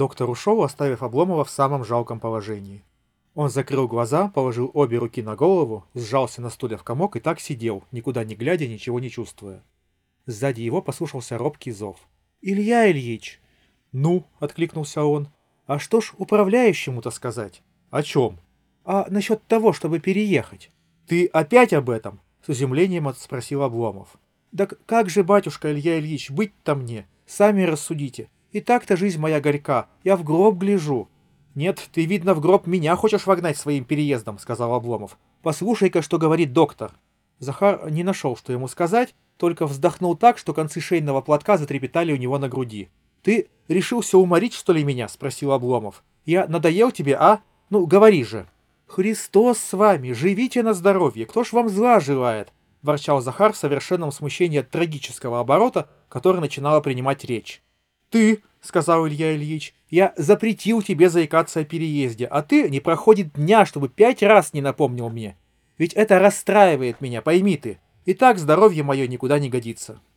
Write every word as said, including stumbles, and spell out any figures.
Доктор ушел, оставив Обломова в самом жалком положении. Он закрыл глаза, положил обе руки на голову, сжался на стуле в комок и так сидел, никуда не глядя, ничего не чувствуя. Сзади его послышался робкий зов. «Илья Ильич!» «Ну?» — откликнулся он. «А что ж управляющему-то сказать?» «О чем?» «А насчет того, чтобы переехать». «Ты опять об этом?» — с изумлением спросил Обломов. «Да как же, батюшка Илья Ильич, быть-то мне? Сами рассудите. И так-то жизнь моя горька, я в гроб гляжу». «Нет, ты, видно, в гроб меня хочешь вогнать своим переездом», — сказал Обломов. «Послушай-ка, что говорит доктор». Захар не нашел, что ему сказать, только вздохнул так, что концы шейного платка затрепетали у него на груди. «Ты решился уморить, что ли, меня?» — спросил Обломов. «Я надоел тебе, а? Ну, говори же». «Христос с вами, живите на здоровье, кто ж вам зла желает?» — ворчал Захар в совершенном смущении от трагического оборота, который начинала принимать речь. «Ты, — сказал Илья Ильич, — я запретил тебе заикаться о переезде, а ты не проходит дня, чтобы пять раз не напомнил мне. Ведь это расстраивает меня, пойми ты. И так здоровье мое никуда не годится».